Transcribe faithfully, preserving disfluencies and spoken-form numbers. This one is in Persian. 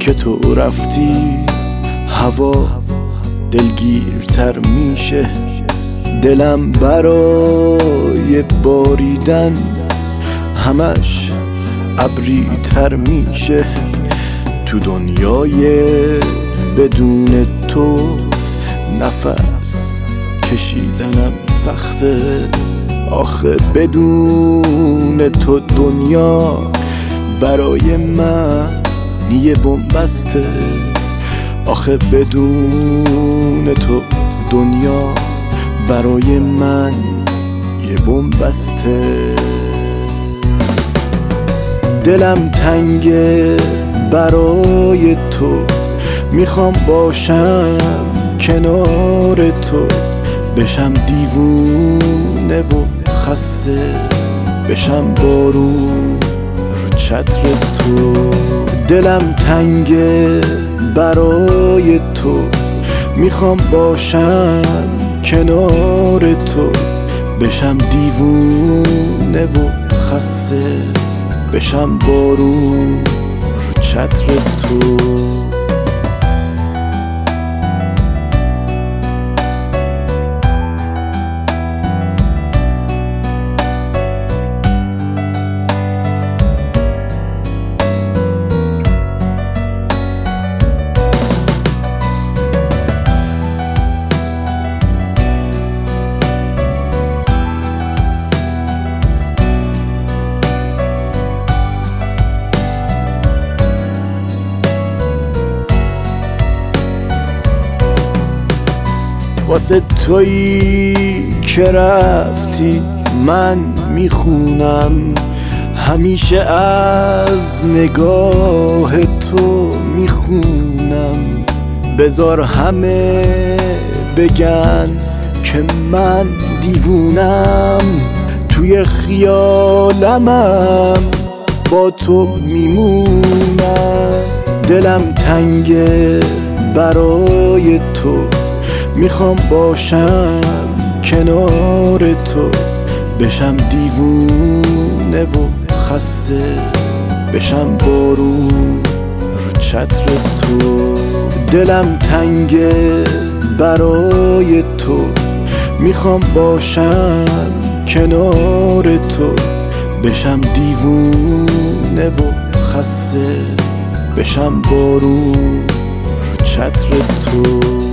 که تو رفتی هوا دلگیرتر میشه، دلم برای باریدن همش ابری تر میشه. تو دنیای بدون تو نفس کشیدنم سخته، آخه بدون تو دنیا برای من یه بن‌بسته، آخه بدون تو دنیا برای من یه بن‌بسته. دلم تنگه برای تو، میخوام باشم کنار تو، بشم دیوونه و خسته، بشم بارون رو چتر تو. دلم تنگه برای تو، میخوام باشم کنار تو، بشم دیوونه و خسته، بشم بارون رو چتر تو. واسه تویی که رفتی من میخونم، همیشه از نگاه تو میخونم. بذار همه بگن که من دیوونم، توی خیالمم با تو میمونم. دلم تنگه برای تو، میخوام باشم کنار تو، بشم دیوونه و خسته، بشم بارون رو چتر تو. دلم تنگه برای تو، میخوام باشم کنار تو، بشم دیوونه و خسته، بشم بارون رو چتر تو.